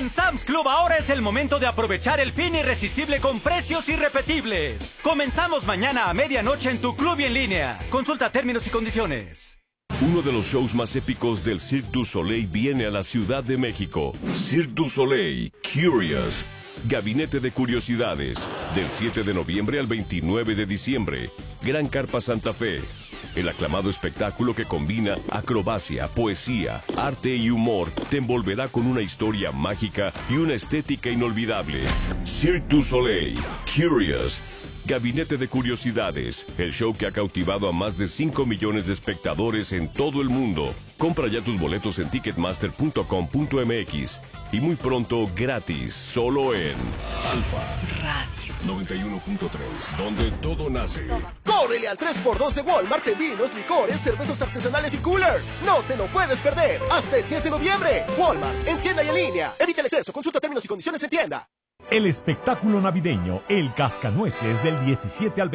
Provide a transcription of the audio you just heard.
En Sam's Club ahora es el momento de aprovechar el fin irresistible con precios irrepetibles. Comenzamos mañana a medianoche en tu club y en línea. Consulta términos y condiciones. Uno de los shows más épicos del Cirque du Soleil viene a la Ciudad de México. Cirque du Soleil, Curious. Gabinete de Curiosidades. Del 7 de noviembre al 29 de diciembre. Gran Carpa Santa Fe. El aclamado espectáculo que combina acrobacia, poesía, arte y humor te envolverá con una historia mágica y una estética inolvidable. Cirque du Soleil, Curious. Gabinete de Curiosidades, el show que ha cautivado a más de 5 millones de espectadores en todo el mundo. Compra ya tus boletos en ticketmaster.com.mx y muy pronto gratis, solo en Alfa Radio 91.3, donde todo nace. ¡Córrele al 3x2 de Walmart en vinos, licores, cervezas artesanales y coolers! ¡No te lo puedes perder! ¡Hasta el 10 de noviembre! Walmart, en tienda y en línea. Evita el exceso, consulta términos y condiciones en tienda. El espectáculo navideño El Cascanueces del 17 al